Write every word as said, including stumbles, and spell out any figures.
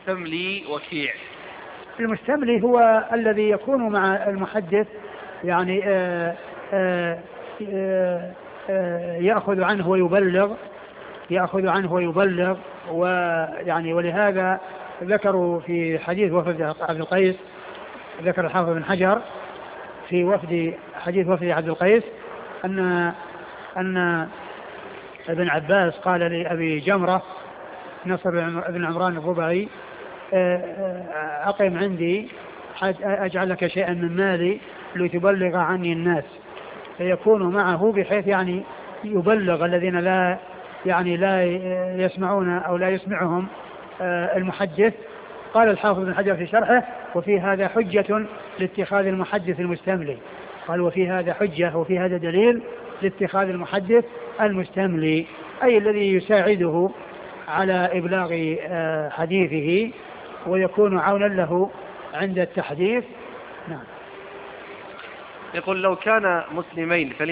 المستملي وكيع؟ المستملي هو الذي يكون مع المحدث يعني آآ آآ آآ يأخذ عنه ويبلغ يأخذ عنه ويبلغ ويعني ولهذا ذكروا في حديث وفد عبد القيس، ذكر الحافظ بن حجر في وفد حديث وفد عبد القيس أن أن ابن عباس قال لأبي جمرة نصر بن عمران الربعي أقم عندي أجعل لك شيئا من مالي لتبلغ عني الناس، فيكون معه بحيث يعني يبلغ الذين لا يعني لا يسمعون أو لا يسمعهم المحدث. قال الحافظ بن حجر في شرحه: وفي هذا حجة لاتخاذ المحدث المستملي. قال: وفي هذا حجة وفي هذا دليل لاتخاذ المحدث المستملي، أي الذي يساعده على إبلاغ حديثه ويكون عونا له عند التحديث. نعم. يقول: لو كان مسلمين